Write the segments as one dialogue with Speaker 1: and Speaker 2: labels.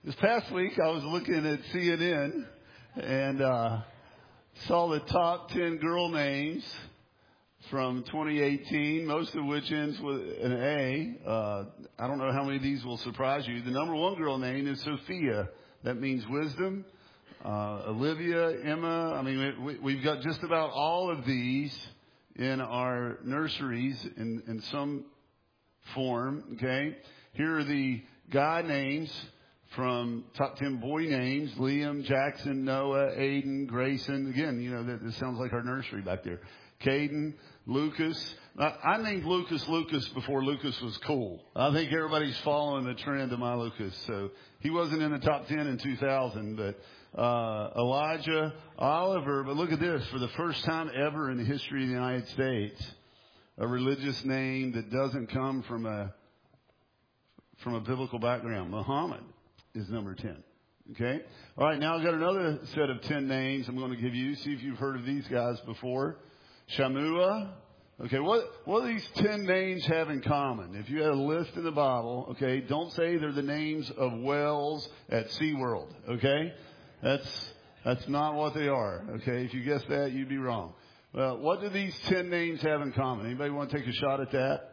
Speaker 1: This past week, I was looking at CNN and saw the top 10 girl names from 2018, most of which ends with an A. I don't know how many of these will surprise you. The number one girl name is Sophia. That means wisdom. Olivia, Emma. I mean, we've got just about all of these in our nurseries in some form. Okay. Here are the guy names from top 10 boy names: Liam, Jackson, Noah, Aiden, Grayson. Again, you know, this sounds like our nursery back there. Caden, Lucas. I named Lucas before Lucas was cool. I think everybody's following the trend of my Lucas. So he wasn't in the top 10 in 2000, but Elijah, Oliver. But look at this. For the first time ever in the history of the United States, a religious name that doesn't come from a biblical background. Muhammad is number 10. Okay? All right, now I've got another set of 10 names I'm going to give you. See if you've heard of these guys before. Shamua. Okay, what do these 10 names have in common? If you had a list in the Bible, okay, don't say they're the names of whales at SeaWorld, okay? That's not what they are, okay? If you guess that, you'd be wrong. Well, what do these 10 names have in common? Anybody want to take a shot at that?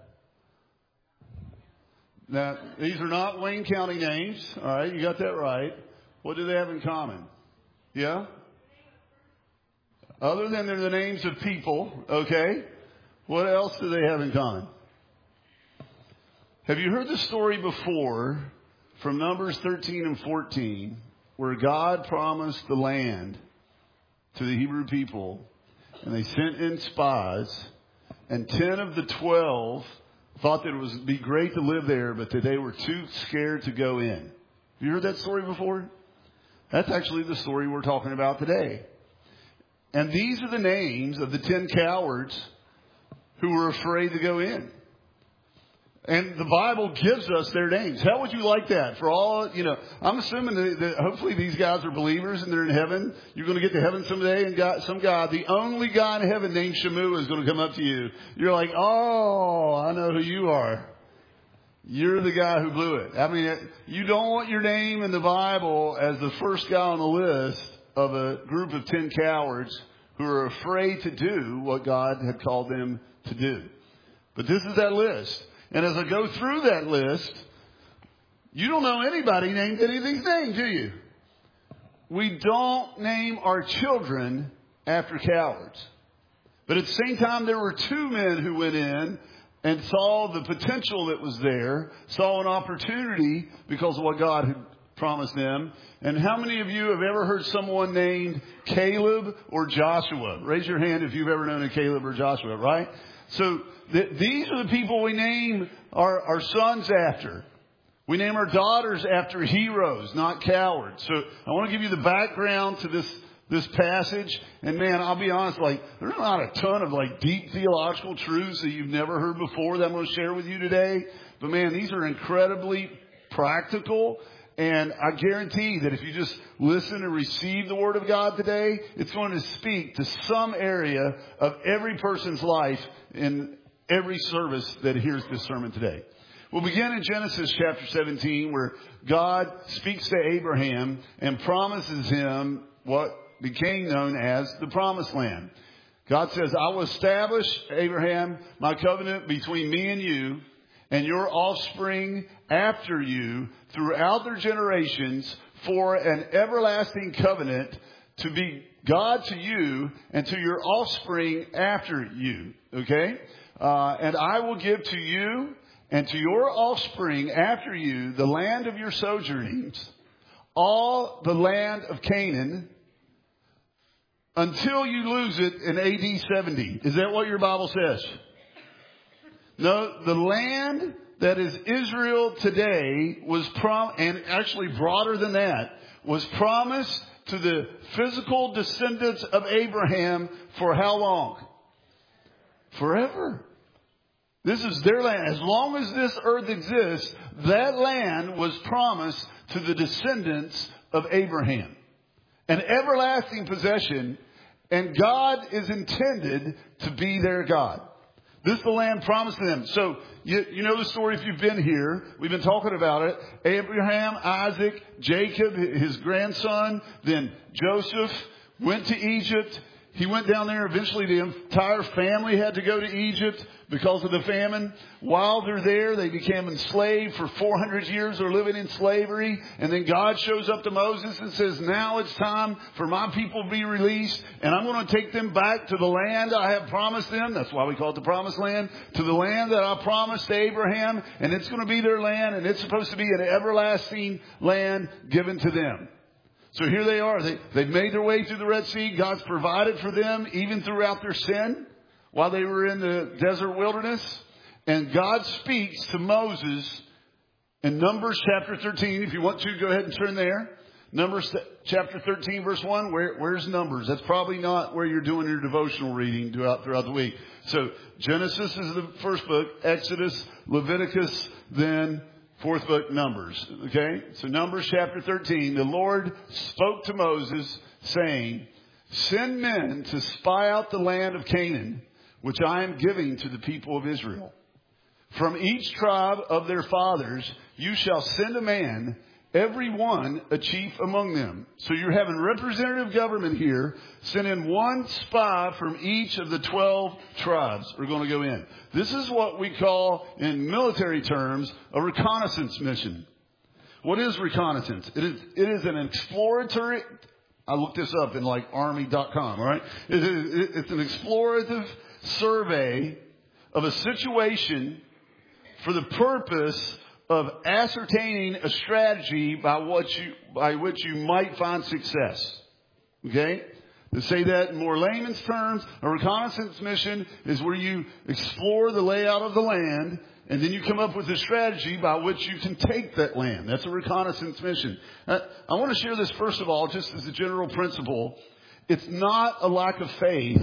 Speaker 1: Now, these are not Wayne County names. All right, you got that right. What do they have in common? Yeah? Other than they're the names of people, okay? What else do they have in common? Have you heard the story before from Numbers 13 and 14 where God promised the land to the Hebrew people and they sent in spies and 10 of the 12 thought that it would be great to live there, but that they were too scared to go in? Have you heard that story before? That's actually the story we're talking about today. And these are the names of the 10 cowards who were afraid to go in. And the Bible gives us their names. How would you like that? For all, you know, I'm assuming that hopefully these guys are believers and they're in heaven. You're going to get to heaven someday, and some guy, the only guy in heaven named Shamu, is going to come up to you. You're like, oh, I know who you are. You're the guy who blew it. I mean, you don't want your name in the Bible as the first guy on the list of a group of 10 cowards who are afraid to do what God had called them to do. But this is that list. And as I go through that list, you don't know anybody named any of these names, do you? We don't name our children after cowards. But at the same time, there were two men who went in and saw the potential that was there, saw an opportunity because of what God had promised them. And how many of you have ever heard someone named Caleb or Joshua? Raise your hand if you've ever known a Caleb or Joshua, right? So these are the people we name our sons after. We name our daughters after heroes, not cowards. So I want to give you the background to this passage. And man, I'll be honest, like, there's not a ton of like deep theological truths that you've never heard before that I'm going to share with you today. But man, these are incredibly practical. And I guarantee that if you just listen and receive the Word of God today, it's going to speak to some area of every person's life in every service that hears this sermon today. We'll begin in Genesis chapter 17, where God speaks to Abraham and promises him what became known as the Promised Land. God says, I will establish, Abraham, my covenant between me and you and your offspring after you throughout their generations for an everlasting covenant to be God to you and to your offspring after you. Okay? And I will give to you and to your offspring after you the land of your sojournings, all the land of Canaan, until you lose it in AD 70. Is that what your Bible says? No, the land that is Israel today was and actually broader than that, was promised to the physical descendants of Abraham for how long? Forever. This is their land. As long as this earth exists, that land was promised to the descendants of Abraham. An everlasting possession, and God is intended to be their God. This is the land promised to them. So, you know the story if you've been here. We've been talking about it. Abraham, Isaac, Jacob, his grandson, then Joseph went to Egypt. He went down there. Eventually, the entire family had to go to Egypt because of the famine. While they're there, they became enslaved for 400 years. They're living in slavery. And then God shows up to Moses and says, now it's time for my people to be released. And I'm going to take them back to the land I have promised them. That's why we call it the promised land. To the land that I promised to Abraham. And it's going to be their land. And it's supposed to be an everlasting land given to them. So here they are. They've made their way through the Red Sea. God's provided for them even throughout their sin while they were in the desert wilderness. And God speaks to Moses in Numbers chapter 13. If you want to, go ahead and turn there. Numbers chapter 13, verse 1. Where's Numbers? That's probably not where you're doing your devotional reading throughout the week. So Genesis is the first book. Exodus, Leviticus, then fourth book, Numbers. Okay? So Numbers chapter 13. The Lord spoke to Moses saying, send men to spy out the land of Canaan, which I am giving to the people of Israel. From each tribe of their fathers, you shall send a man, every one a chief among them. So you're having representative government here. Send in one spy from each of the 12 tribes are going to go in. This is what we call, in military terms, a reconnaissance mission. What is reconnaissance? It is an exploratory. I looked this up in like army.com, all right? It's an explorative survey of a situation for the purpose of ascertaining a strategy by which you might find success. Okay? To say that in more layman's terms, a reconnaissance mission is where you explore the layout of the land and then you come up with a strategy by which you can take that land. That's a reconnaissance mission. I want to share this first of all, just as a general principle. It's not a lack of faith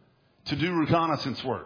Speaker 1: to do reconnaissance work.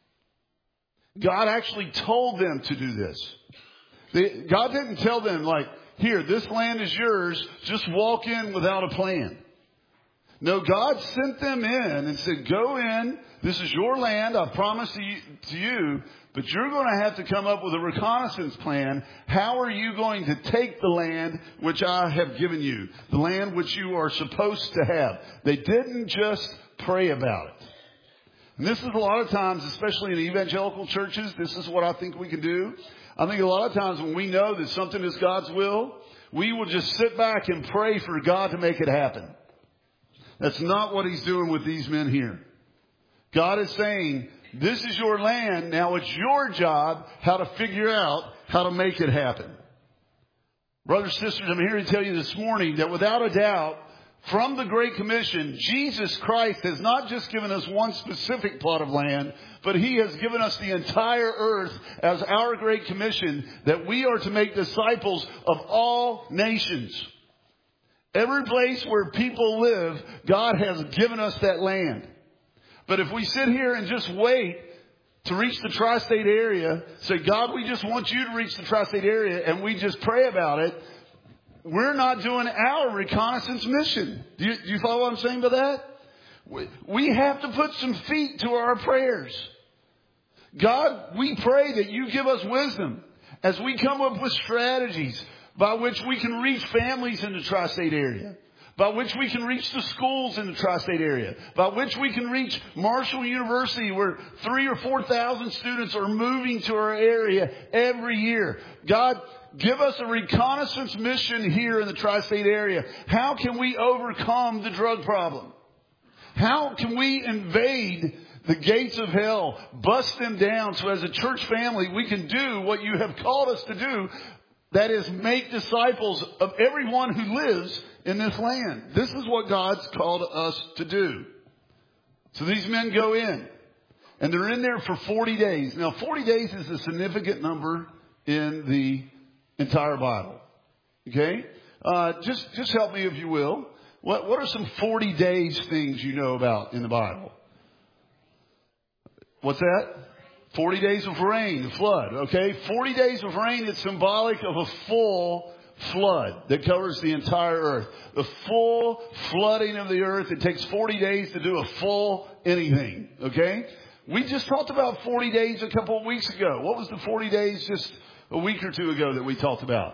Speaker 1: God actually told them to do this. God didn't tell them, like, here, this land is yours. Just walk in without a plan. No, God sent them in and said, go in. This is your land. I promise to you. But you're going to have to come up with a reconnaissance plan. How are you going to take the land which I have given you? The land which you are supposed to have. They didn't just pray about it. And this is a lot of times, especially in evangelical churches, this is what I think we can do. I think a lot of times when we know that something is God's will, we will just sit back and pray for God to make it happen. That's not what he's doing with these men here. God is saying, this is your land. Now it's your job how to figure out how to make it happen. Brothers and sisters, I'm here to tell you this morning that without a doubt, from the Great Commission, Jesus Christ has not just given us one specific plot of land, but he has given us the entire earth as our Great Commission, that we are to make disciples of all nations. Every place where people live, God has given us that land. But if we sit here and just wait to reach the tri-state area, say, God, we just want you to reach the tri-state area, and we just pray about it, we're not doing our reconnaissance mission. Do you follow what I'm saying by that? We have to put some feet to our prayers. God, we pray that you give us wisdom as we come up with strategies by which we can reach families in the tri-state area, by which we can reach the schools in the tri-state area, by which we can reach Marshall University, where 3,000 or 4,000 students are moving to our area every year. God, give us a reconnaissance mission here in the tri-state area. How can we overcome the drug problem? How can we invade the gates of hell, bust them down, so as a church family we can do what you have called us to do, that is, make disciples of everyone who lives in this land. This is what God's called us to do. So these men go in, and they're in there for 40 days. Now, 40 days is a significant number in the entire Bible. Okay? Just help me if you will. What are some 40 days things you know about in the Bible? What's that? 40 days of rain, the flood. Okay? 40 days of rain is symbolic of a full flood that covers the entire earth. The full flooding of the earth. It takes 40 days to do a full anything. Okay? We just talked about 40 days a couple of weeks ago. What was the 40 days just a week or two ago that we talked about?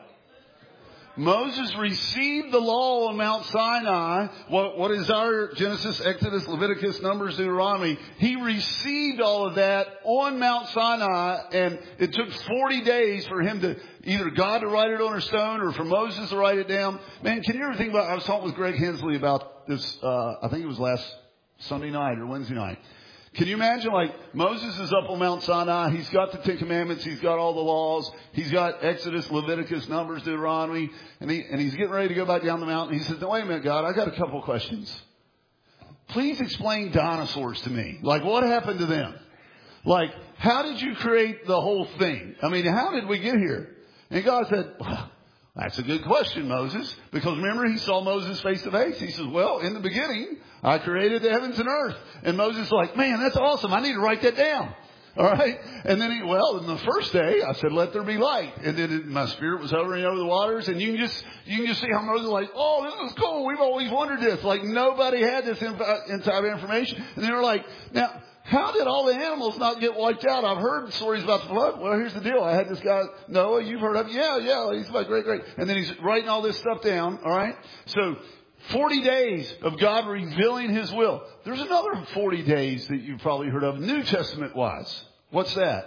Speaker 1: Moses received the law on Mount Sinai. What is our Genesis, Exodus, Leviticus, Numbers, Deuteronomy? He received all of that on Mount Sinai, and it took 40 days for him to, either God to write it on a stone or for Moses to write it down. Man, can you ever think about, I was talking with Greg Hensley about this, I think it was last Sunday night or Wednesday night. Can you imagine, like, Moses is up on Mount Sinai. He's got the Ten Commandments. He's got all the laws. He's got Exodus, Leviticus, Numbers, Deuteronomy. And he's getting ready to go back down the mountain. He says, no, wait a minute, God, I got a couple of questions. Please explain dinosaurs to me. Like, what happened to them? Like, how did you create the whole thing? I mean, how did we get here? And God said, well, that's a good question, Moses. Because remember, he saw Moses face to face. He says, well, in the beginning, I created the heavens and earth. And Moses is like, man, that's awesome. I need to write that down. All right. And then in the first day, I said, let there be light. And then my spirit was hovering over the waters. And you can just see how Moses is like, oh, this is cool. We've always wondered this. Like, nobody had this inside information. And they were like, now, how did all the animals not get wiped out? I've heard stories about the flood. Well, here's the deal. I had this guy, Noah, you've heard of him? Yeah, he's my great. And then he's writing all this stuff down, all right? So 40 days of God revealing his will. There's another 40 days that you've probably heard of, New Testament-wise. What's that?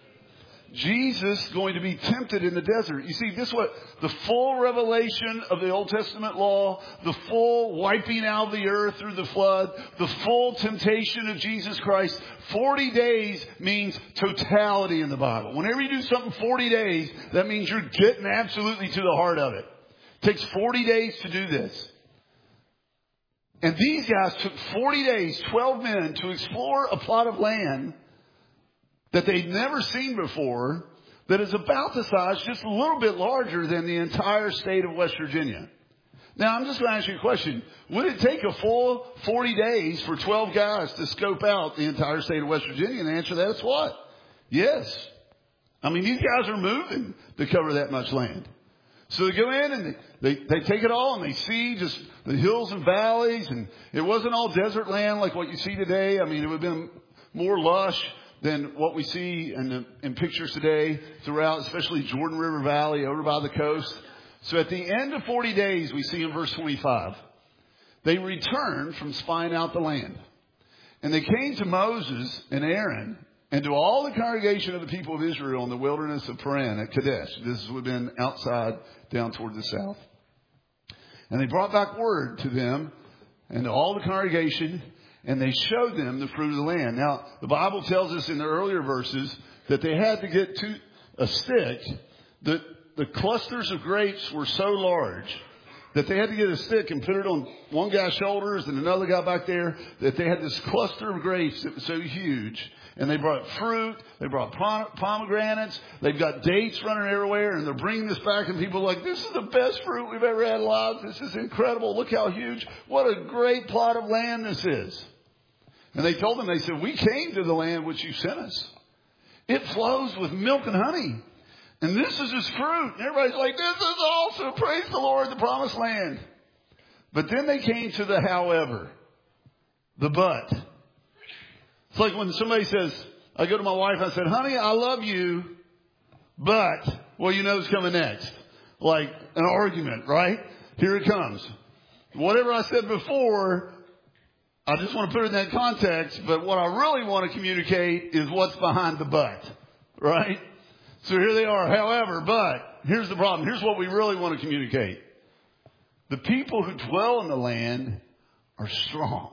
Speaker 1: Jesus going to be tempted in the desert. You see, this is what the full revelation of the Old Testament law, the full wiping out of the earth through the flood, the full temptation of Jesus Christ. 40 days means totality in the Bible. Whenever you do something 40 days, that means you're getting absolutely to the heart of it. It takes 40 days to do this. And these guys took 40 days, 12 men, to explore a plot of land that they'd never seen before, that is about the size, just a little bit larger than the entire state of West Virginia. Now, I'm just going to ask you a question. Would it take a full 40 days for 12 guys to scope out the entire state of West Virginia? And the answer to that is what? Yes. I mean, these guys are moving to cover that much land. So they go in and they take it all and they see just the hills and valleys. And it wasn't all desert land like what you see today. I mean, it would have been more lush than what we see in pictures today throughout, especially Jordan River Valley over by the coast. So at the end of 40 days, we see in verse 25, they returned from spying out the land. And they came to Moses and Aaron and to all the congregation of the people of Israel in the wilderness of Paran at Kadesh. This would have been outside down toward the south. And they brought back word to them and to all the congregation, and they showed them the fruit of the land. Now, the Bible tells us in the earlier verses that they had to get to a stick. The clusters of grapes were so large that they had to get a stick and put it on one guy's shoulders and another guy back there, that they had this cluster of grapes that was so huge. And they brought fruit. They brought pomegranates. They've got dates running everywhere. And they're bringing this back. And people are like, this is the best fruit we've ever had in lives. This is incredible. Look how huge. What a great plot of land this is. And they told them, they said, we came to the land which you sent us. It flows with milk and honey. And this is his fruit. And everybody's like, this is awesome. Praise the Lord, the promised land. But then they came to the however, the but. It's like when somebody says, I go to my wife, I said, honey, I love you, but, well, you know what's coming next. Like an argument, right? Here it comes. Whatever I said before, I just want to put it in that context, but what I really want to communicate is what's behind the but, right? So here they are, however, but, here's the problem. Here's what we really want to communicate. The people who dwell in the land are strong.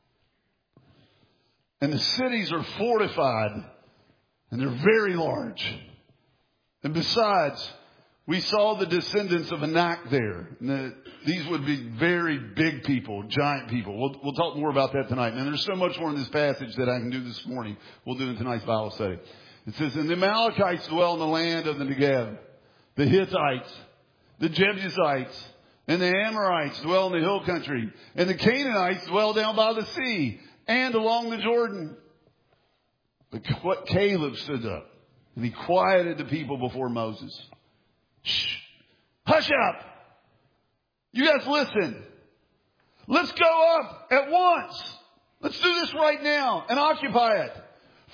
Speaker 1: And the cities are fortified, and they're very large. And besides, we saw the descendants of Anak there. And these would be very big people, giant people. We'll talk more about that tonight. And there's so much more in this passage that I can do this morning. We'll do in tonight's Bible study. It says, and the Amalekites dwell in the land of the Negev. The Hittites, the Jebusites, and the Amorites dwell in the hill country. And the Canaanites dwell down by the sea and along the Jordan. But Caleb stood up and he quieted the people before Moses. Shh! Hush up! You guys listen. Let's go up at once. Let's do this right now and occupy it.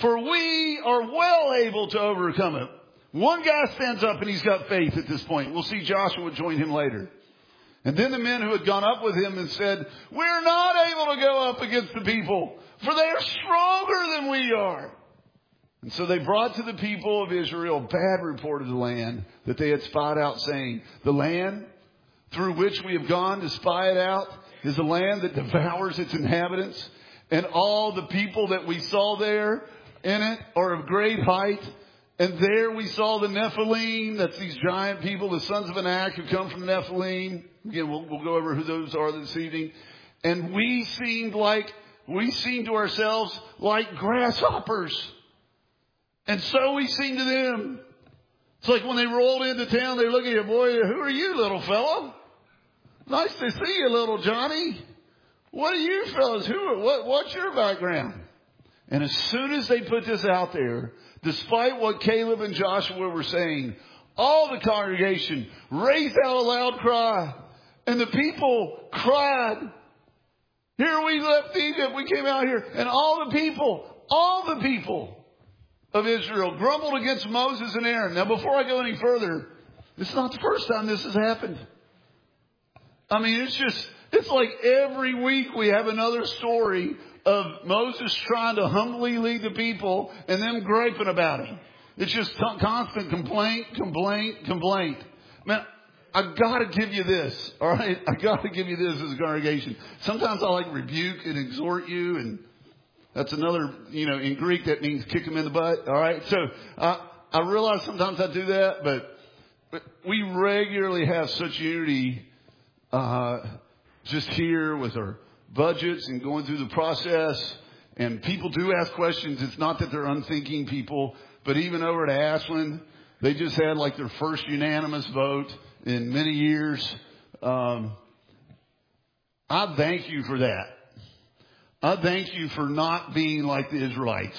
Speaker 1: for we are well able to overcome it. One guy stands up and he's got faith at this point. We'll see Joshua join him later. And then the men who had gone up with him and said, we're not able to go up against the people, for they are stronger than we are. And so they brought to the people of Israel a bad report of the land that they had spied out, saying, the land through which we have gone to spy it out is a land that devours its inhabitants. And all the people that we saw there in it are of great height. And there we saw the Nephilim, that's these giant people, the sons of Anak who come from the Nephilim. Again, we'll go over who those are this evening. And we seemed to ourselves like grasshoppers. And so we seemed to them. It's like when they rolled into town, they look at you, boy, who are you, little fellow? Nice to see you, little Johnny. What are you fellas? What's your background? And as soon as they put this out there, despite what Caleb and Joshua were saying, all the congregation raised out a loud cry. And the people cried, here we left Egypt, we came out here. And all the people of Israel grumbled against Moses and Aaron. Now, before I go any further, it's not the first time this has happened. I mean, it's like every week we have another story of Moses trying to humbly lead the people and them griping about him. It's just constant complaint. Man, I gotta give you this, all right? I gotta give you this as a congregation. Sometimes I like rebuke and exhort you, and that's another, in Greek that means kick them in the butt, all right? So I realize sometimes I do that, but we regularly have such unity just here with our budgets and going through the process. And people do ask questions. It's not that they're unthinking people, but even over at Ashland, they just had like their first unanimous vote in many years. I thank you for that. I thank you for not being like the Israelites.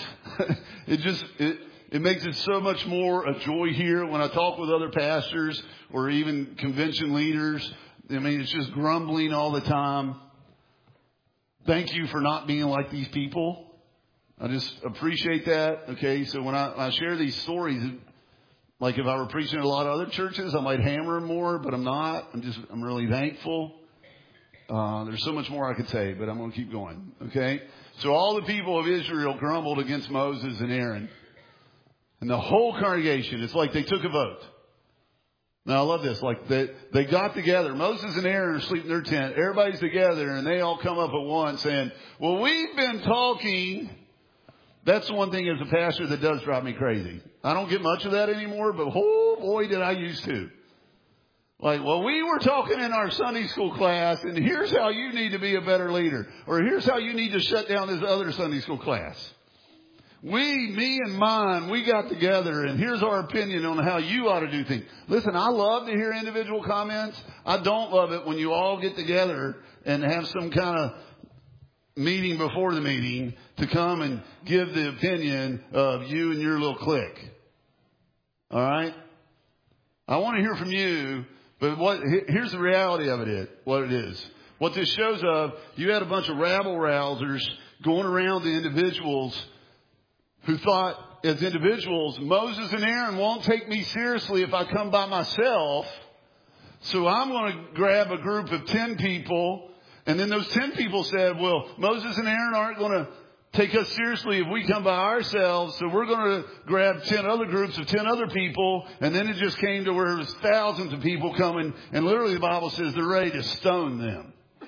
Speaker 1: It makes it so much more a joy here when I talk with other pastors or even convention leaders. I mean, it's just grumbling all the time. Thank you for not being like these people. I just appreciate that. Okay, so when I share these stories, like if I were preaching at a lot of other churches, I might hammer them more, but I'm not. I'm really thankful. There's so much more I could say, but I'm going to keep going. Okay, so all the people of Israel grumbled against Moses and Aaron. And the whole congregation, it's like they took a vote. Now, I love this. Like they got together. Moses and Aaron are sleeping in their tent. Everybody's together, and they all come up at once saying, well, we've been talking. That's the one thing as a pastor that does drive me crazy. I don't get much of that anymore, but oh boy, did I used to. Like, well, we were talking in our Sunday school class, and here's how you need to be a better leader. Or here's how you need to shut down this other Sunday school class. Me and mine, we got together, and here's our opinion on how you ought to do things. Listen, I love to hear individual comments. I don't love it when you all get together and have some kind of meeting before the meeting to come and give the opinion of you and your little clique. All right? I want to hear from you, but here's the reality of what it is. What this shows of, you had a bunch of rabble-rousers going around to individuals who thought, as individuals, Moses and Aaron won't take me seriously if I come by myself. So I'm going to grab a group of 10 people. And then those 10 people said, well, Moses and Aaron aren't going to take us seriously if we come by ourselves. So we're going to grab 10 other groups of 10 other people. And then it just came to where there was thousands of people coming. And literally the Bible says they're ready to stone them.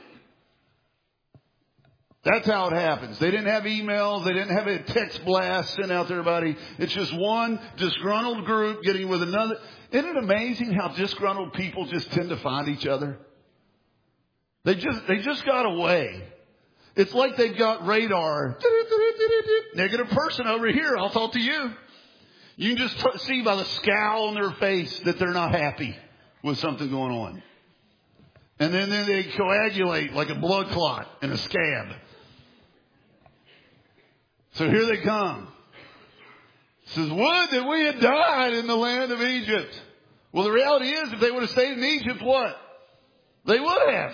Speaker 1: That's how it happens. They didn't have emails. They didn't have a text blast sent out to everybody. It's just one disgruntled group getting with another. Isn't it amazing how disgruntled people just tend to find each other? They just got away. It's like they've got radar. Negative person over here. I'll talk to you. You can just see by the scowl on their face that they're not happy with something going on. And then they coagulate like a blood clot in a scab. So here they come. It says, would that we had died in the land of Egypt. Well, the reality is, if they would have stayed in Egypt, what? They would have.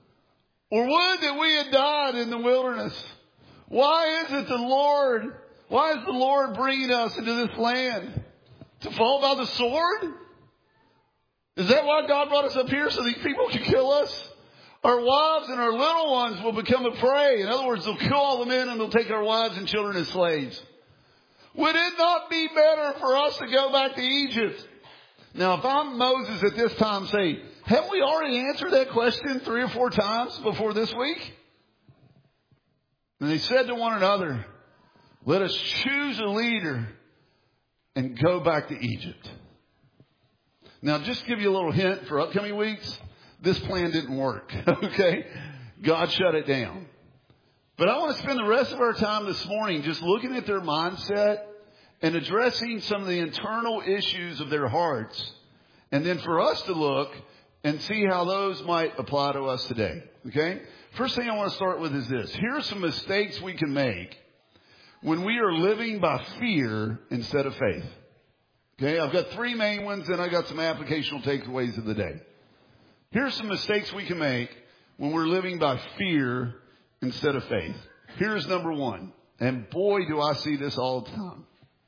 Speaker 1: Or would that we had died in the wilderness. Why is it the Lord Why is the Lord bringing us into this land? To fall by the sword? Is that why God brought us up here, so these people can kill us? Our wives and our little ones will become a prey. In other words, they'll kill all the men and they'll take our wives and children as slaves. Would it not be better for us to go back to Egypt? Now, if I'm Moses at this time, say, haven't we already answered that question 3 or 4 times before this week? And they said to one another, let us choose a leader and go back to Egypt. Now, just to give you a little hint for upcoming weeks, this plan didn't work, okay? God shut it down. But I want to spend the rest of our time this morning just looking at their mindset and addressing some of the internal issues of their hearts. And then for us to look and see how those might apply to us today, okay? First thing I want to start with is this. Here are some mistakes we can make when we are living by fear instead of faith. Okay, I've got 3 main ones, and I got some applicational takeaways of the day. Here's some mistakes we can make when we're living by fear instead of faith. Here's number 1. And boy, do I see this all the time.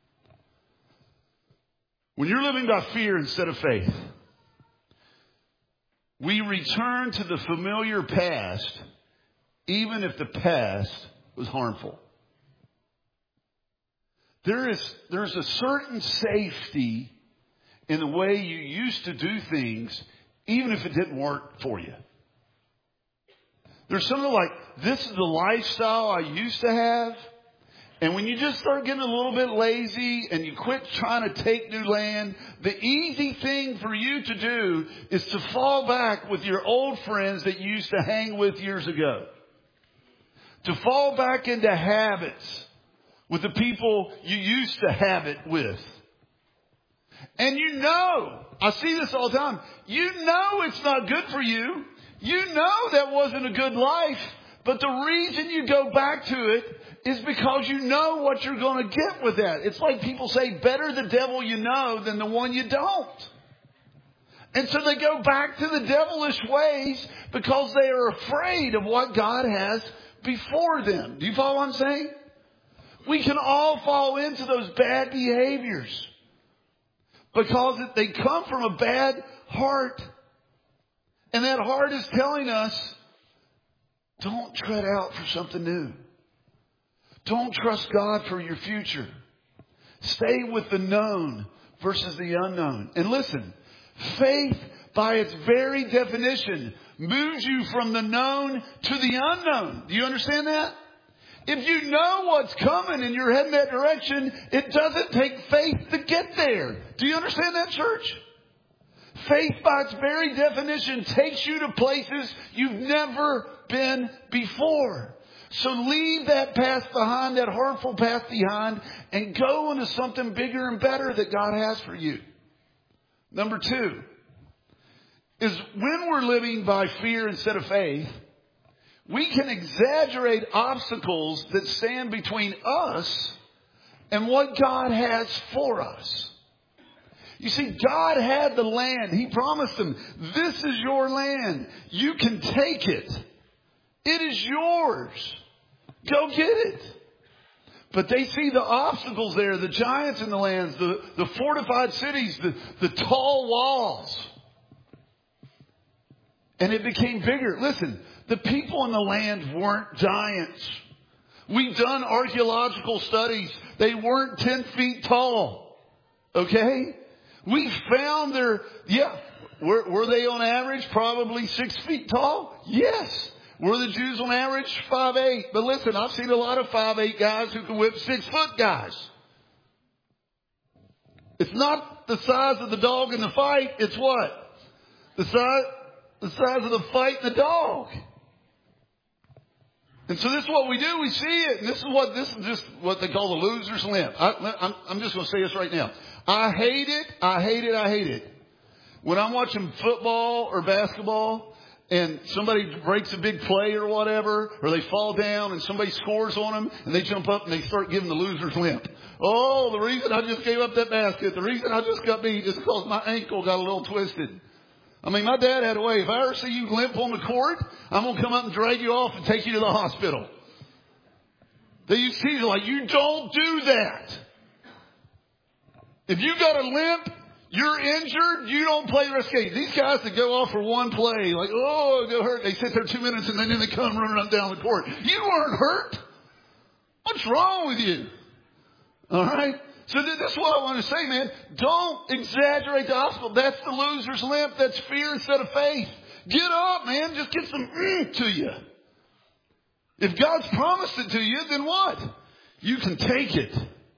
Speaker 1: When you're living by fear instead of faith, we return to the familiar past, even if the past was harmful. There's a certain safety in the way you used to do things, even if it didn't work for you. There's something like, this is the lifestyle I used to have. And when you just start getting a little bit lazy and you quit trying to take new land, the easy thing for you to do is to fall back with your old friends that you used to hang with years ago. To fall back into habits with the people you used to have it with. And you know, I see this all the time, you know it's not good for you. You know that wasn't a good life. But the reason you go back to it is because you know what you're going to get with that. It's like people say, better the devil you know than the one you don't. And so they go back to the devilish ways because they are afraid of what God has before them. Do you follow what I'm saying? We can all fall into those bad behaviors because they come from a bad heart. And that heart is telling us, don't tread out for something new. Don't trust God for your future. Stay with the known versus the unknown. And listen, faith by its very definition moves you from the known to the unknown. Do you understand that? If you know what's coming and you're heading that direction, it doesn't take faith to get there. Do you understand that, church? Faith by its very definition takes you to places you've never been before. So leave that past behind, that harmful past behind, and go into something bigger and better that God has for you. Number 2 is when we're living by fear instead of faith, we can exaggerate obstacles that stand between us and what God has for us. You see, God had the land. He promised them, this is your land. You can take it. It is yours. Go get it. But they see the obstacles there, the giants in the lands, the fortified cities, the tall walls. And it became bigger. Listen, the people in the land weren't giants. We've done archaeological studies. They weren't 10 feet tall. Okay? We found were they on average probably 6 feet tall? Yes. Were the Jews on average 5'8"? But listen, I've seen a lot of 5'8" guys who can whip 6-foot guys. It's not the size of the dog in the fight. It's what? The size of the fight and the dog. And so this is what we do. We see it. And this is just what they call the loser's limp. I'm just going to say this right now. I hate it. When I'm watching football or basketball and somebody breaks a big play or whatever, or they fall down and somebody scores on them and they jump up and they start giving the loser's limp. Oh, the reason I just gave up that basket, the reason I just got beat is because my ankle got a little twisted. I mean, my dad had a way. If I ever see you limp on the court, I'm going to come up and drag you off and take you to the hospital. They used to teach you, like, you don't do that. If you got a limp, you're injured, you don't play the rest of the game. These guys that go off for one play, like, oh, go hurt. They sit there 2 minutes and then they come running down the court. You weren't hurt. What's wrong with you? All right? So this is what I want to say, man. Don't exaggerate the gospel. That's the loser's limp. That's fear instead of faith. Get up, man. Just get some to you. If God's promised it to you, then what? You can take it.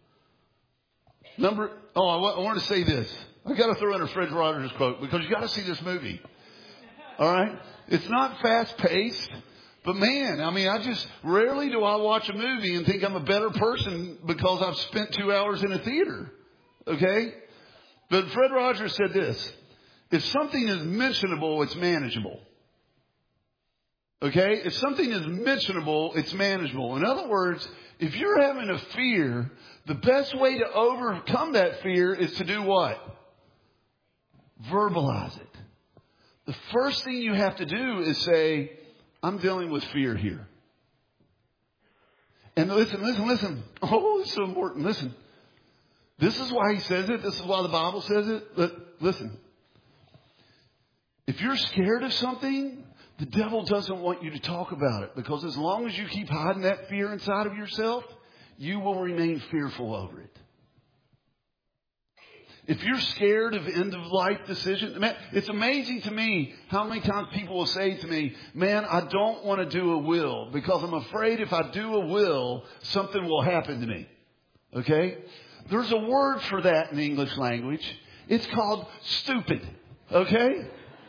Speaker 1: I want to say this. I got to throw in a Fred Rogers quote because you got to see this movie. All right? It's not fast paced. But man, I just rarely do I watch a movie and think I'm a better person because I've spent 2 hours in a theater. Okay? But Fred Rogers said this. If something is mentionable, it's manageable. Okay? If something is mentionable, it's manageable. In other words, if you're having a fear, the best way to overcome that fear is to do what? Verbalize it. The first thing you have to do is say, I'm dealing with fear here. And listen. Oh, it's so important. Listen. This is why he says it. This is why the Bible says it. But listen. If you're scared of something, the devil doesn't want you to talk about it. Because as long as you keep hiding that fear inside of yourself, you will remain fearful over it. If you're scared of end-of-life decisions, man, it's amazing to me how many times people will say to me, man, I don't want to do a will because I'm afraid if I do a will, something will happen to me. Okay? There's a word for that in the English language. It's called stupid. Okay?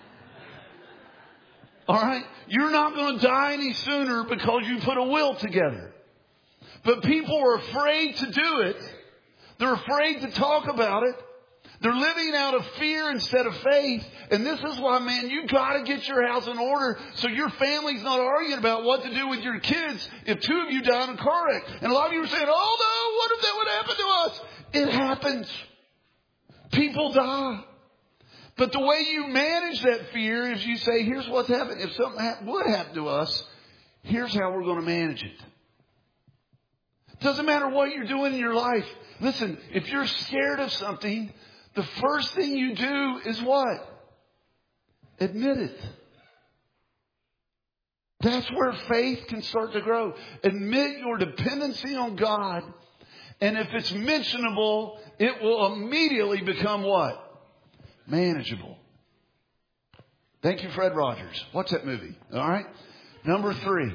Speaker 1: All right? You're not going to die any sooner because you put a will together. But people are afraid to do it. They're afraid to talk about it. They're living out of fear instead of faith. And this is why, man, you got to get your house in order so your family's not arguing about what to do with your kids if two of you die in a car wreck. And a lot of you are saying, oh, no, what if that would happen to us? It happens. People die. But the way you manage that fear is you say, here's what's happened. If something would happen to us, here's how we're going to manage it. Doesn't matter what you're doing in your life. Listen, if you're scared of something, the first thing you do is what? Admit it. That's where faith can start to grow. Admit your dependency on God. And if it's mentionable, it will immediately become what? Manageable. Thank you, Fred Rogers. What's that movie? All right. Number 3.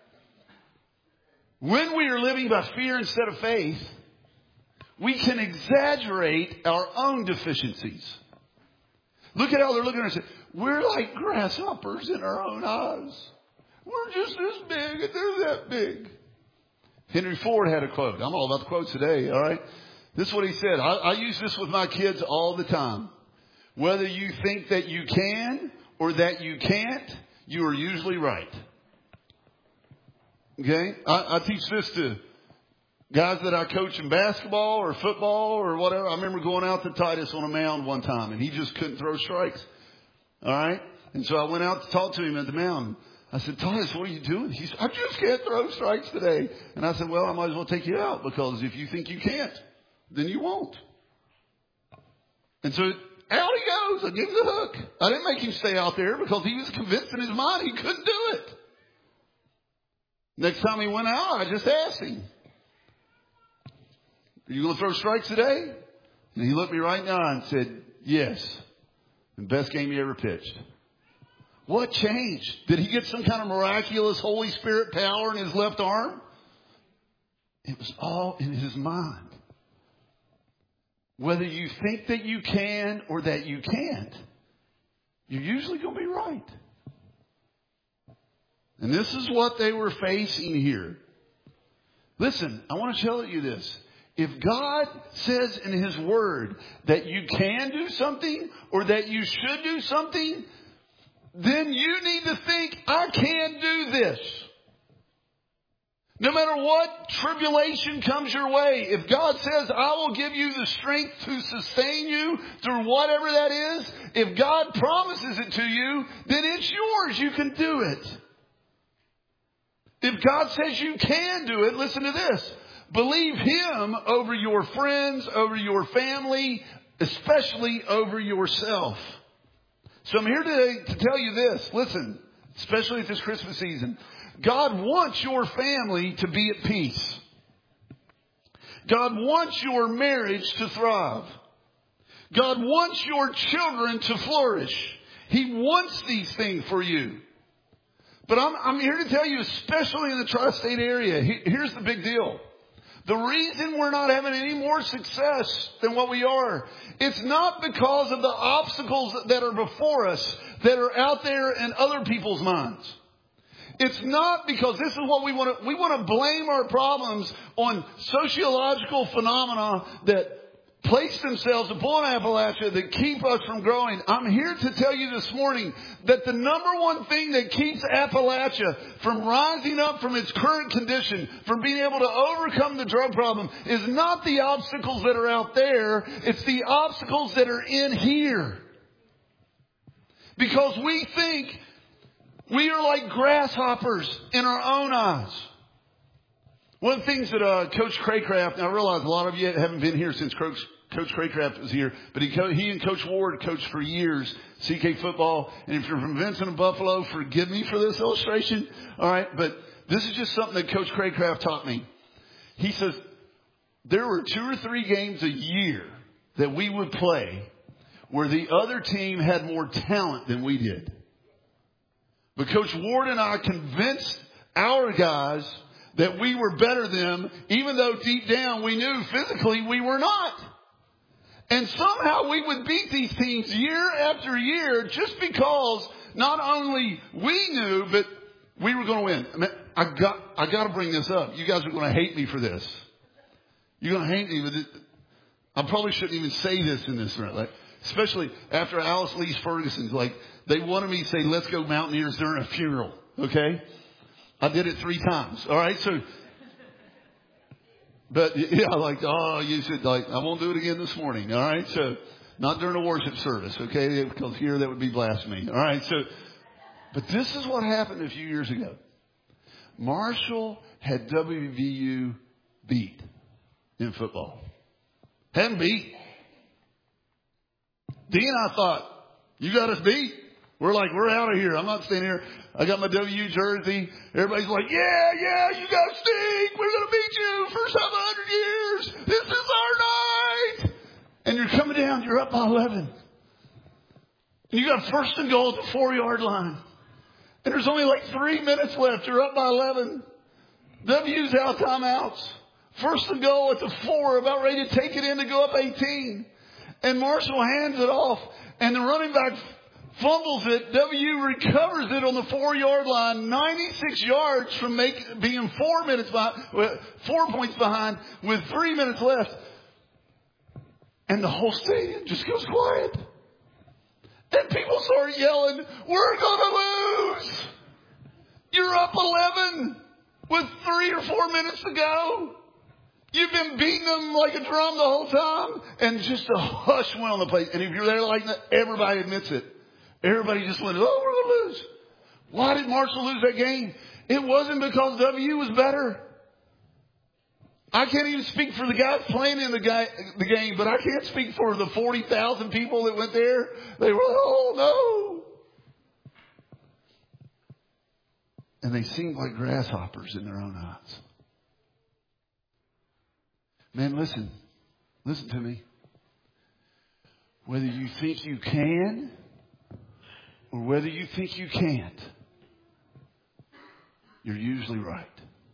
Speaker 1: When we are living by fear instead of faith, we can exaggerate our own deficiencies. Look at how they're looking at us. We're like grasshoppers in our own eyes. We're just this big and they're that big. Henry Ford had a quote. I'm all about the quotes today, all right? This is what he said. I use this with my kids all the time. Whether you think that you can or that you can't, you are usually right. Okay? I teach this to guys that I coach in basketball or football or whatever. I remember going out to Titus on a mound one time and he just couldn't throw strikes. All right? And so I went out to talk to him at the mound. I said, Titus, what are you doing? He said, I just can't throw strikes today. And I said, well, I might as well take you out because if you think you can't, then you won't. And so out he goes. I give him the hook. I didn't make him stay out there because he was convinced in his mind he couldn't do it. Next time he went out, I just asked him, are you going to throw strikes today? And he looked me right in the eye and said, yes. And best game he ever pitched. What changed? Did he get some kind of miraculous Holy Spirit power in his left arm? It was all in his mind. Whether you think that you can or that you can't, you're usually going to be right. And this is what they were facing here. Listen, I want to tell you this. If God says in His Word that you can do something or that you should do something, then you need to think, I can do this. No matter what tribulation comes your way, if God says, I will give you the strength to sustain you through whatever that is, if God promises it to you, then it's yours. You can do it. If God says you can do it, listen to this. Believe Him over your friends, over your family, especially over yourself. So I'm here today to tell you this. Listen, especially at this Christmas season. God wants your family to be at peace. God wants your marriage to thrive. God wants your children to flourish. He wants these things for you. But I'm here to tell you, especially in the tri-state area, here's the big deal. The reason we're not having any more success than what we are, it's not because of the obstacles that are before us, that are out there in other people's minds. It's not because this is what we want to blame our problems on sociological phenomena that place themselves upon Appalachia that keep us from growing. I'm here to tell you this morning that the number one thing that keeps Appalachia from rising up from its current condition, from being able to overcome the drug problem, is not the obstacles that are out there. It's the obstacles that are in here. Because we think we are like grasshoppers in our own eyes. One of the things that Coach Craycraft, and I realize a lot of you haven't been here since Coach Craycraft was here, but he and Coach Ward coached for years, CK football. And if you're from Vincent and Buffalo, forgive me for this illustration. All right, but this is just something that Coach Craycraft taught me. He says there were 2 or 3 games a year that we would play where the other team had more talent than we did. But Coach Ward and I convinced our guys that we were better than them, even though deep down we knew physically we were not. And somehow we would beat these teams year after year just because not only we knew, but we were going to win. I mean, I got to bring this up. You guys are going to hate me for this. You're going to hate me with it. I probably shouldn't even say this in this room, especially after Alice Lees Ferguson's. They wanted me to say, "Let's go Mountaineers" during a funeral. Okay. I did it 3 times. All right. So, but yeah, you should I won't do it again this morning. All right. So not during a worship service. Okay. Because here that would be blasphemy. All right. So, but this is what happened a few years ago. Marshall had WVU beat in football. Hadn't beat. Dean and I thought, you got us beat. We're out of here. I'm not staying here. I got my WU jersey. Everybody's like, yeah, you guys stink. We're going to beat you for 700 years. This is our night. And you're coming down. You're up by 11. And you got first and goal at the 4-yard line. And there's only 3 minutes left. You're up by 11. WU's out timeouts. First and goal at the 4, about ready to take it in to go up 18. And Marshall hands it off. And the running back fumbles it. WU recovers it on the 4-yard line, 96 yards from being 4 points behind with 3 minutes left. And the whole stadium just goes quiet. And people start yelling, "We're going to lose. You're up 11 with 3 or 4 minutes to go. You've been beating them like a drum the whole time." And just a hush went on the place. And if you're there like that, everybody admits it. Everybody just went, "Oh, we're going to lose." Why did Marshall lose that game? It wasn't because WU was better. I can't even speak for the guys playing in the game, but I can't speak for the 40,000 people that went there. They were, "Oh, no." And they seemed like grasshoppers in their own eyes. Man, listen to me. Whether you think you can or whether you think you can't, you're usually right.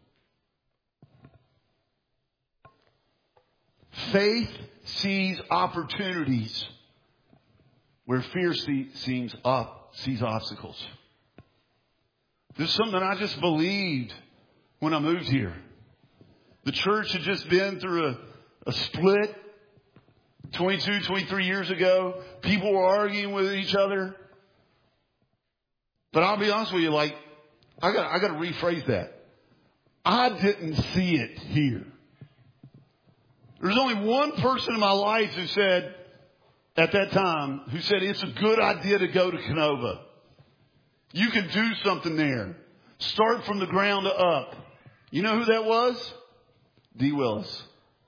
Speaker 1: Faith sees opportunities where fear sees obstacles. This is something I just believed when I moved here. The church had just been through a split 22, 23 years ago. People were arguing with each other. But I'll be honest with you, I got to rephrase that. I didn't see it here. There's only one person in my life who said, at that time, it's a good idea to go to Canova. You can do something there. Start from the ground up. You know who that was? Dee Willis.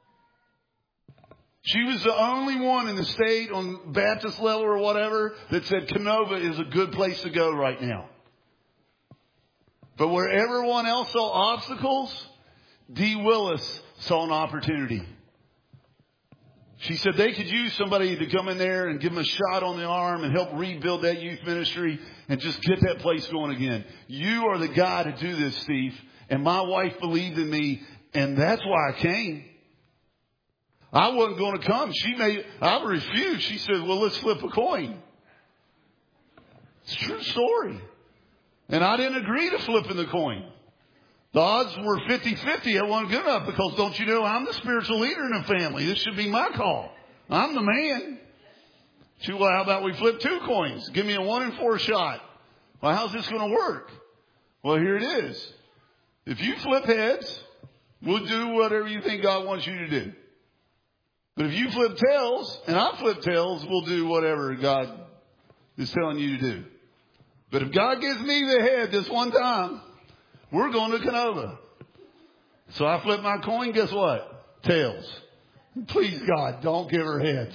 Speaker 1: She was the only one in the state on Baptist level or whatever that said Canova is a good place to go right now. But where everyone else saw obstacles, Dee Willis saw an opportunity. She said they could use somebody to come in there and give them a shot on the arm and help rebuild that youth ministry and just get that place going again. You are the guy to do this, Steve. And my wife believed in me, and that's why I came. I wasn't going to come. I refused. She said, well, let's flip a coin. It's a true story. And I didn't agree to flipping the coin. The odds were 50-50. It wasn't good enough because don't you know I'm the spiritual leader in the family. This should be my call. I'm the man. She said, well, how about we flip 2 coins? Give me a 1 in 4 shot. Well, how's this going to work? Well, here it is. If you flip heads, we'll do whatever you think God wants you to do. But if you flip tails and I flip tails, we'll do whatever God is telling you to do. But if God gives me the head this one time, we're going to Canova. So I flip my coin. Guess what? Tails. Please, God, don't give her heads.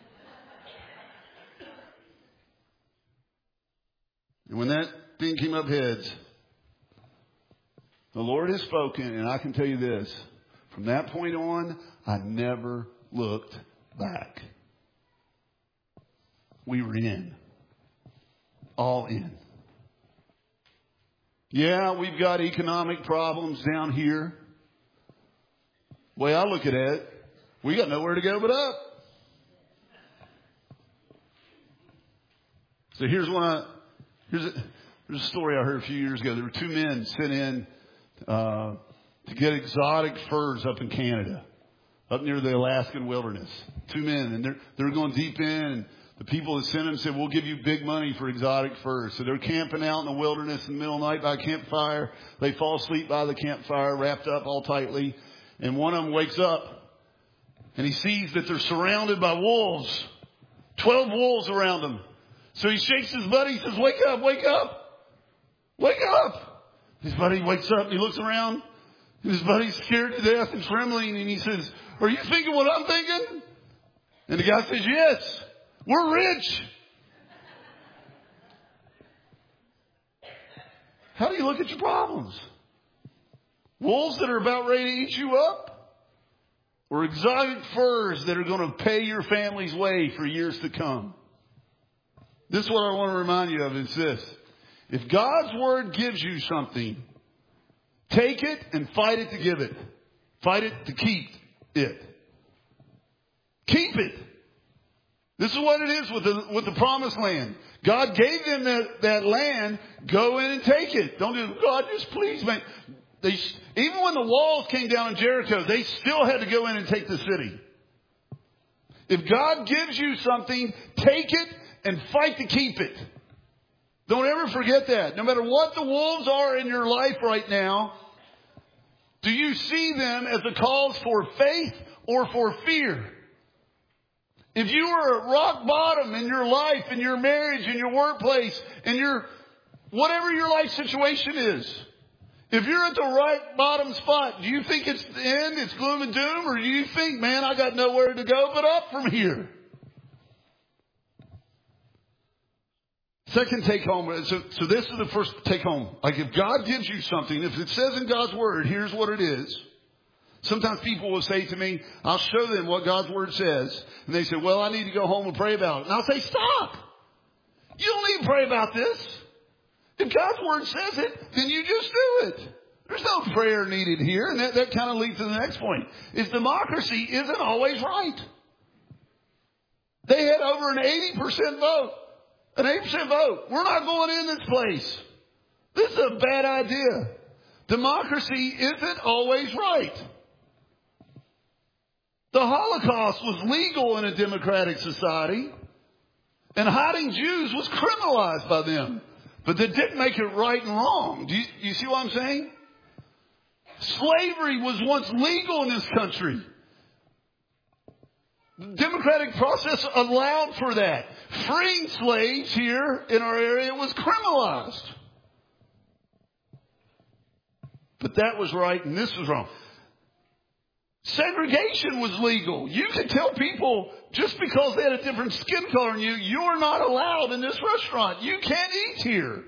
Speaker 1: And when that thing came up heads, the Lord has spoken, and I can tell you this. From that point on, I never looked back. We were in. All in. Yeah, we've got economic problems down here. The way I look at it, we got nowhere to go but up. So here's a story I heard a few years ago. There were 2 men sent in to get exotic furs up in Canada, up near the Alaskan wilderness. 2 men, and they're going deep in. And the people that sent them said, we'll give you big money for exotic furs. So they're camping out in the wilderness in the middle of the night by a campfire. They fall asleep by the campfire, wrapped up all tightly. And one of them wakes up and he sees that they're surrounded by wolves. 12 wolves around them. So he shakes his buddy. He says, wake up, wake up, wake up. His buddy wakes up and he looks around. And his buddy's scared to death and trembling. And he says, are you thinking what I'm thinking? And the guy says, yes. We're rich. How do you look at your problems? Wolves that are about ready to eat you up? Or exotic furs that are going to pay your family's way for years to come? This is what I want to remind you of is this. If God's word gives you something, take it and fight it to give it. Fight it to keep it. Keep it. This is what it is with the promised land. God gave them that land. Go in and take it. Don't do, God, just please, man. Even when the walls came down in Jericho, they still had to go in and take the city. If God gives you something, take it and fight to keep it. Don't ever forget that. No matter what the wolves are in your life right now, do you see them as a cause for faith or for fear? If you are at rock bottom in your life, in your marriage, in your workplace, in your whatever your life situation is, if you're at the right bottom spot, do you think it's the end, it's gloom and doom, or do you think, man, I got nowhere to go but up from here? Second take home. So this is the first take home. Like if God gives you something, if it says in God's word, here's what it is. Sometimes people will say to me, I'll show them what God's word says. And they say, well, I need to go home and pray about it. And I'll say, stop. You don't need to pray about this. If God's word says it, then you just do it. There's no prayer needed here. And that kind of leads to the next point. Is democracy isn't always right. They had over an 80% vote. An 80% vote. We're not going in this place. This is a bad idea. Democracy isn't always right. The Holocaust was legal in a democratic society, and hiding Jews was criminalized by them. But that didn't make it right and wrong. Do you see what I'm saying? Slavery was once legal in this country. The democratic process allowed for that. Freeing slaves here in our area was criminalized. but that was right and this was wrong. Segregation was legal. You could tell people just because they had a different skin color than you, you're not allowed in this restaurant. You can't eat here.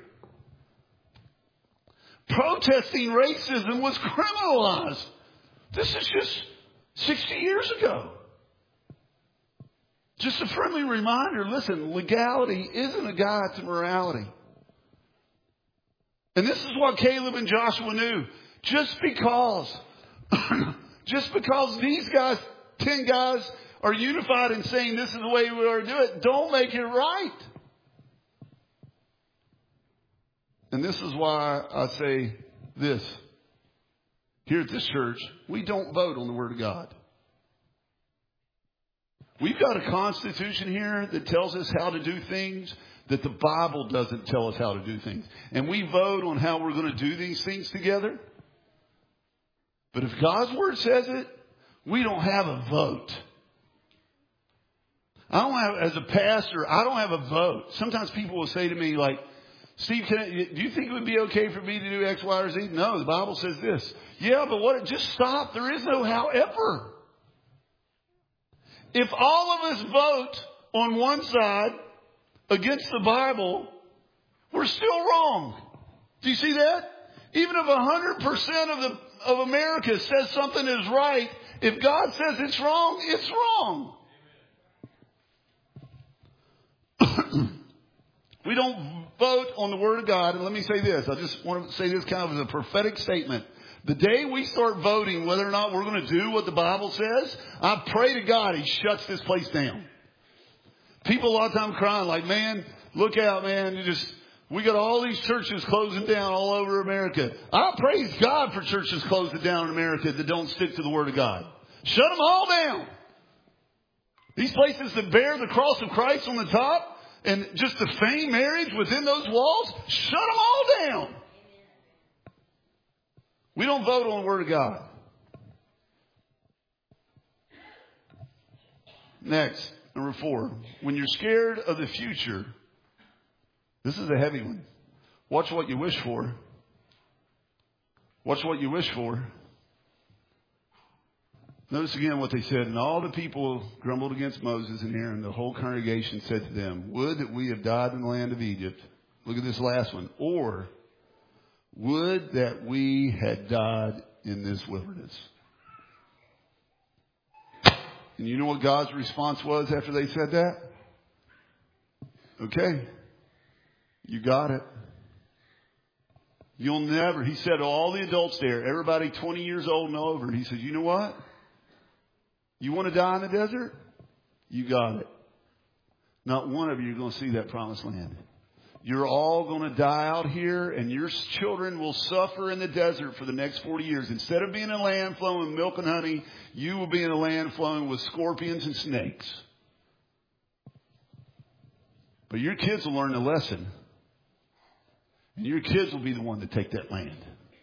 Speaker 1: Protesting racism was criminalized. This is just 60 years ago. Just a friendly reminder, listen, legality isn't a guide to morality. And this is what Caleb and Joshua knew. Just because these guys, 10 guys, are unified in saying this is the way we are to do it, don't make it right. And this is why I say this. Here at this church, we don't vote on the Word of God. We've got a constitution here that tells us how to do things that the Bible doesn't tell us how to do things. And we vote on how we're going to do these things together. But if God's Word says it, we don't have a vote. As a pastor, I don't have a vote. Sometimes people will say to me like, Steve, do you think it would be okay for me to do X, Y, or Z? No, the Bible says this. Yeah, but what? Just stop. There is no however. If all of us vote on one side against the Bible, we're still wrong. Do you see that? Even if 100% of America says something is right, if God says it's wrong, it's wrong. We don't vote on the Word of God. And let me say this. I just want to say this kind of as a prophetic statement. The day we start voting whether or not we're going to do what the Bible says, I pray to God He shuts this place down. People a lot of times crying like, man, look out, man. We got all these churches closing down all over America. I praise God for churches closing down in America that don't stick to the Word of God. Shut them all down. These places that bear the cross of Christ on the top and just the fame marriage within those walls, shut them all down. We don't vote on the Word of God. Next, number 4. When you're scared of the future, this is a heavy one. Watch what you wish for. Watch what you wish for. Notice again what they said. And all the people grumbled against Moses and Aaron. The whole congregation said to them, would that we have died in the land of Egypt. Look at this last one. Or would that we had died in this wilderness. And you know what God's response was after they said that? Okay. You got it. You'll never, he said to all the adults there, everybody 20 years old and over, he said, you know what? You want to die in the desert? You got it. Not one of you are going to see that promised land. You're all going to die out here, and your children will suffer in the desert for the next 40 years. Instead of being a land flowing with milk and honey, you will be in a land flowing with scorpions and snakes. But your kids will learn the lesson. And your kids will be the one to take that land.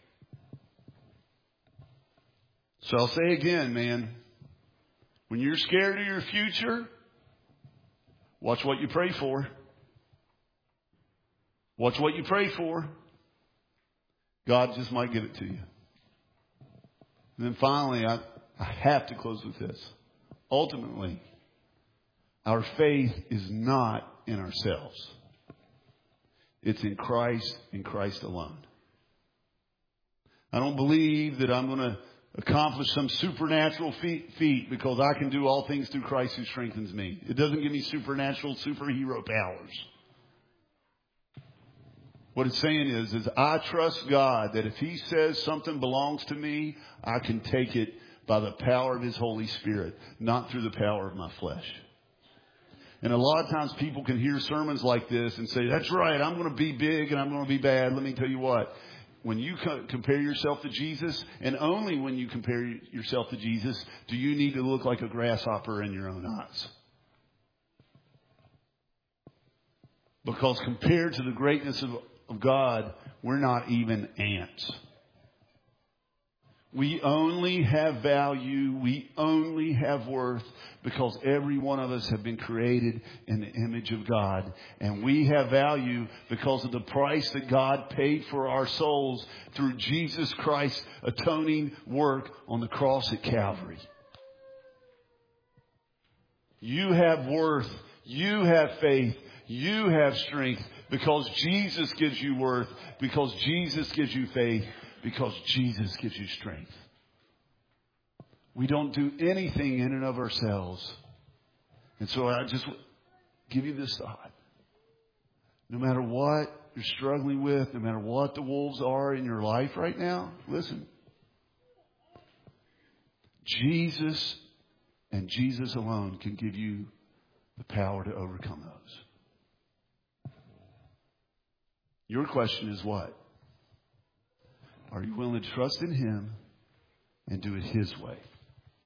Speaker 1: So I'll say again, man, when you're scared of your future, watch what you pray for. Watch what you pray for. God just might give it to you. And then finally, I have to close with this. Ultimately, our faith is not in ourselves. It's in Christ and Christ alone. I don't believe that I'm going to accomplish some supernatural feat because I can do all things through Christ who strengthens me. It doesn't give me supernatural superhero powers. What it's saying is I trust God that if He says something belongs to me, I can take it by the power of His Holy Spirit, not through the power of my flesh. And a lot of times people can hear sermons like this and say, that's right, I'm going to be big and I'm going to be bad. Let me tell you what. When you compare yourself to Jesus, and only when you compare yourself to Jesus, do you need to look like a grasshopper in your own eyes. Because compared to the greatness of God, we're not even ants. We only have value. We only have worth because every one of us have been created in the image of God. And we have value because of the price that God paid for our souls through Jesus Christ's atoning work on the cross at Calvary. You have worth. You have faith. You have strength because Jesus gives you worth, because Jesus gives you faith, because Jesus gives you strength. We don't do anything in and of ourselves. And so I just give you this thought. No matter what you're struggling with, no matter what the wolves are in your life right now, listen. Jesus and Jesus alone can give you the power to overcome those. Your question is what? Are you willing to trust in Him and do it His way?